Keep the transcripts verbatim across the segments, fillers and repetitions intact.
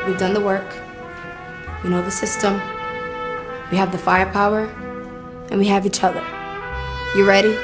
We've done the work. We know the system. We have the firepower. And we have each other. You ready?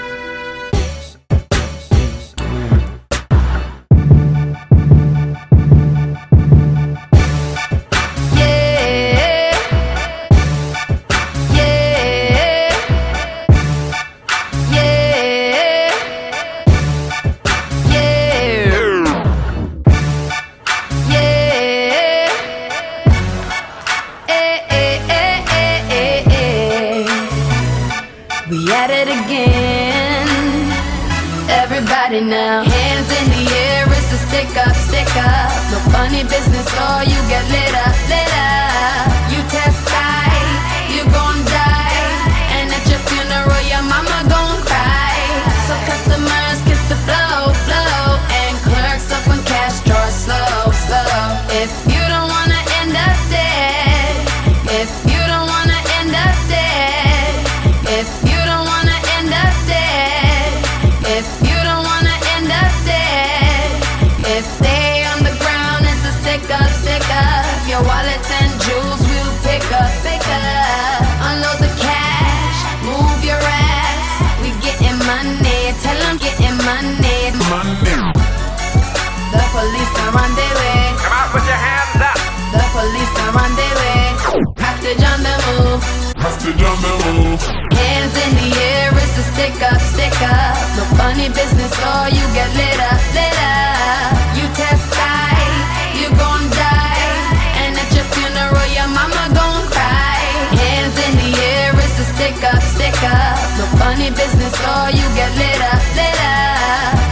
Now, hands in the air, it's a stick up, stick up. No funny business, or you get lit up, lit up. You test tight, you gon' die. And at your funeral, your mama gon' cry. So customers kiss the flow, flow. And clerks up when cash draws slow, slow. If you don't wanna end up dead, if you don't wanna end up dead, if you don't wanna end up dead, if you don't wanna end up dead, if they on the ground, it's a stick up, stick up. Your wallets and jewels we'll pick up, pick up. Unload the cash, move your ass. We getting money, tell them getting money. Money. The police are on their way. Come out, put your hands up. The police are on their way. Hostage on the move. Hostage on the move. Hands in the air, it's a stick up, stick up. No funny business, or you get lit up, lit up. You test tight, you gon' die. And at your funeral, your mama gon' cry. Hands in the air, it's a stick up, stick up. No funny business, or you get lit up, lit up.